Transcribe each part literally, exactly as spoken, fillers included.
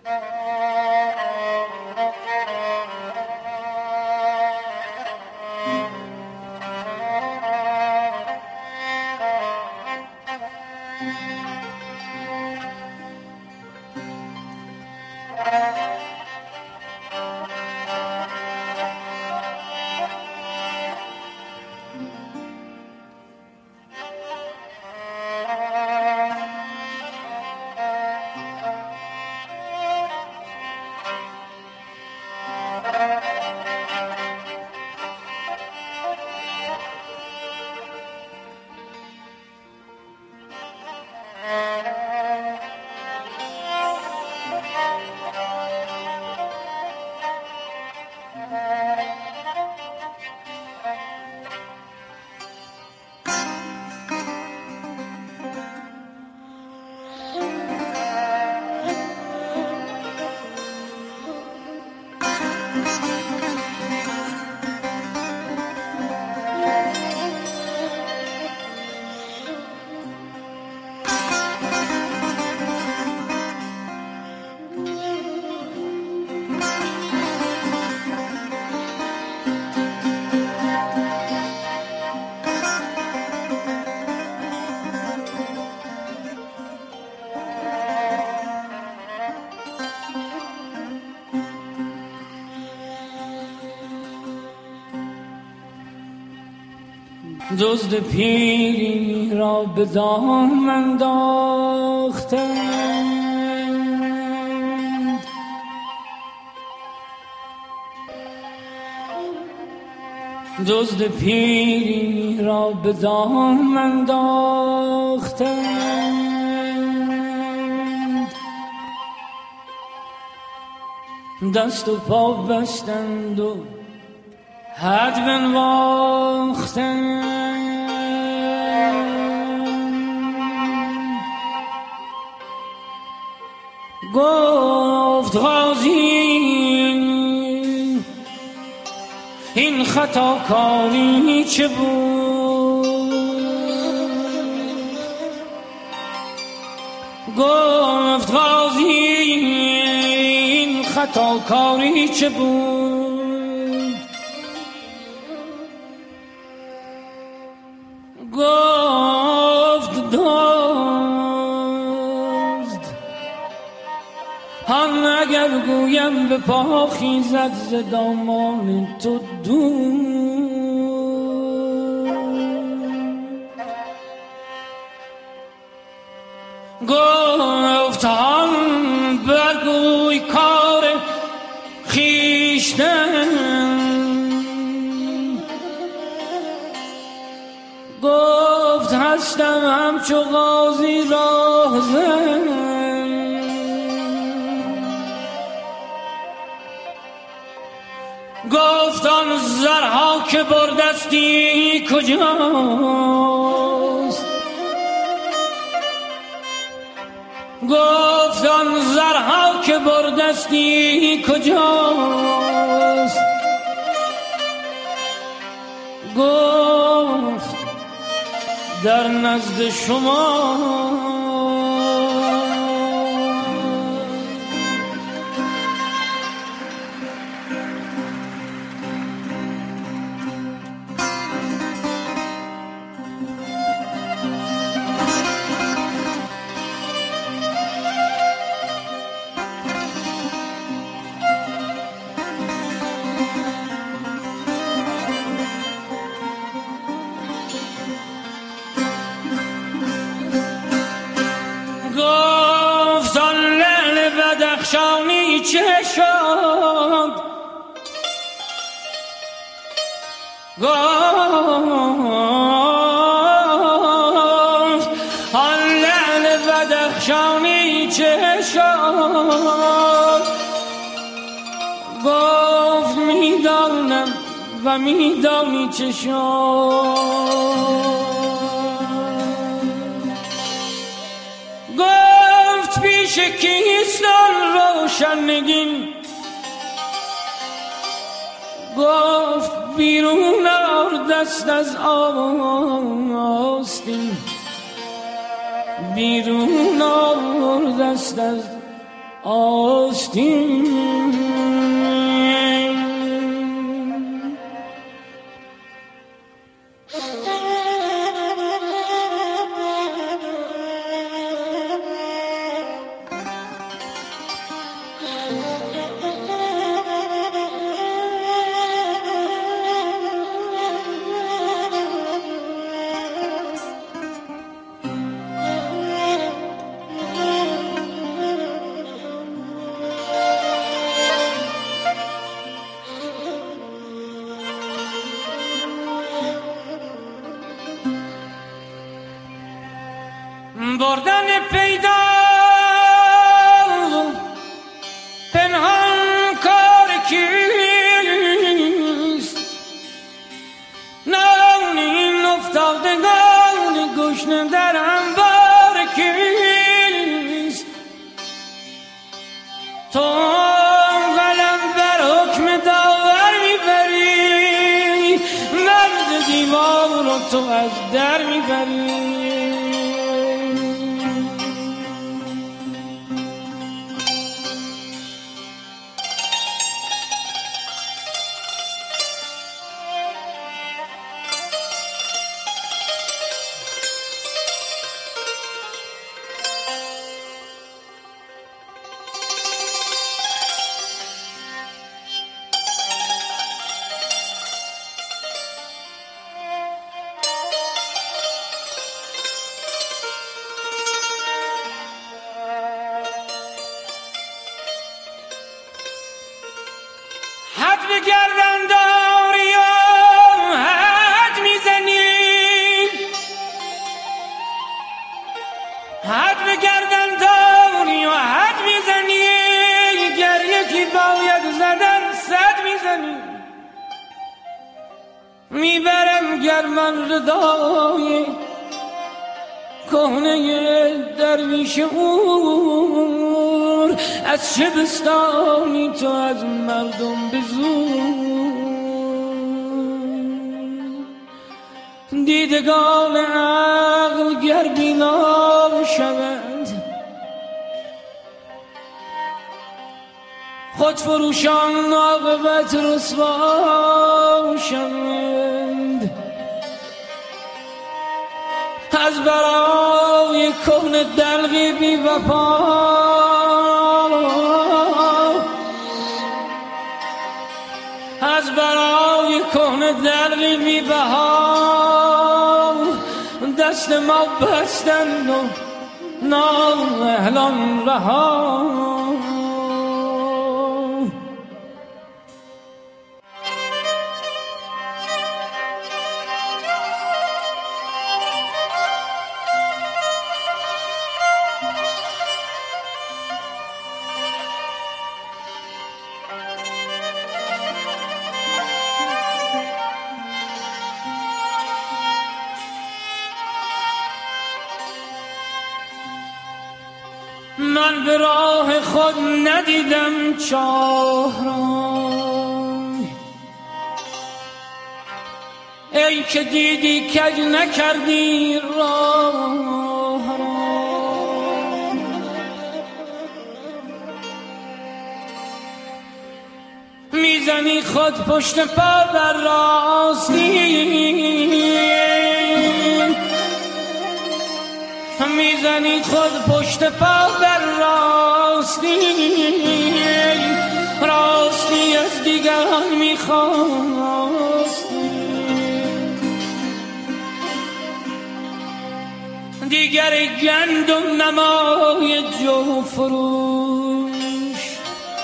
دزد پیری را به دام انداختند، دزد پیری را به دام انداختند، دست و پا بستند و حد بنواختند. گفت قاضی این خطا کاری چه بود؟ گفت قاضی این خطا کاری چه بود؟ گفت دزد هم اگر گویم به پا خیزد ز دامان تو دور. گفت هم برگوی کار خویشتن، گفت هستم همچو قاضی راهزن. گفت آن زرها که بردستی کجاست؟ گفت آن زرها که بردستی کجاست؟ گفت در نزد شما. گفت آن لعل بدخشانی چه شد؟ گفت آن لعل بدخشانی چه شد؟ گفت میدانم و میدانی چه شد. گفت پیش کیست آن روشن نگین؟ گفت بیرون آر دست از آستین، بیرون آر دست از آستین. بردن پیدا پنهان کار کیست؟ نان این افتادگان گشنه در انبار کیست؟ تو قلم بر حکم داور میبری، مرد دیوار رو تو از در میبری. حد به گردن داری و حد میزنی، حد به گردن داری و حد میزنی، گر یکی باید زدن صد میزنی. میبرم گر من ردای کهنه درویش اور، از چه بستانی تو از مردم به زور. دیدگان عقل گر بینا شوند، خود فروشان عاقبت رسوا شوند. از برای کهنه دلقی بی وفا، از برای کهنه دلقی بی بها، دست ما بستند و نااهلان رها. من به راه خود ندیدم چاه را، ای که دیدی کج نکردی راه را. میزنی خود پشت پا بر راستی، میزنی خود پشت پا بر راستی، راستی از دیگران میخواستی. دیگر گندم نمای جو فروش،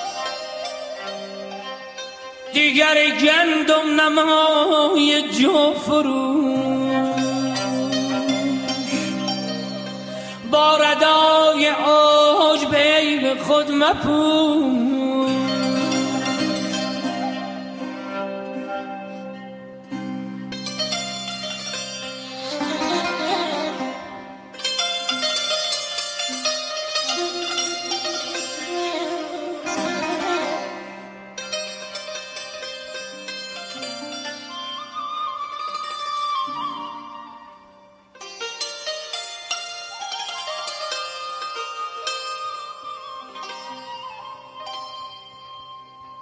دیگر گندم نمای جو فروش، با ردای عجب عیب خود مپوش.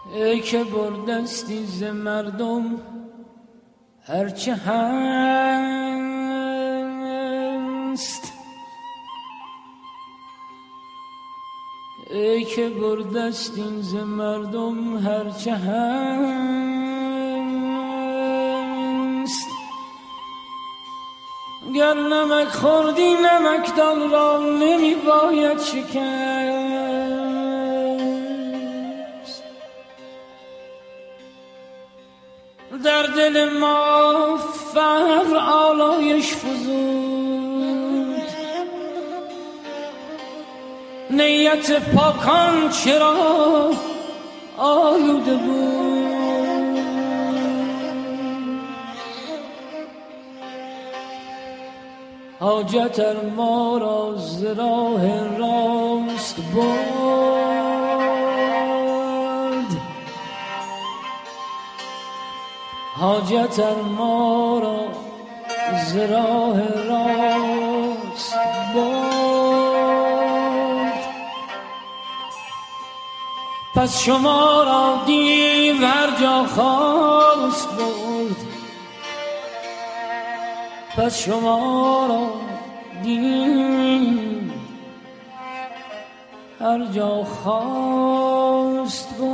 ای که بردستی ز مردم هرچه هست، ای که بردستی ز مردم هرچه هست. گر نمک خوردی نمکدان را نمی باید شکست. در دل ما فقر آلایش فزود، نیت پاکان چرا آلوده بود. حاجت ار ما را ز راه راست برد، حاجت ار ما را ز راه راست برد. پس شما را دیو هر جا خواست برد، پس شما را دیو هر جا خواست برد.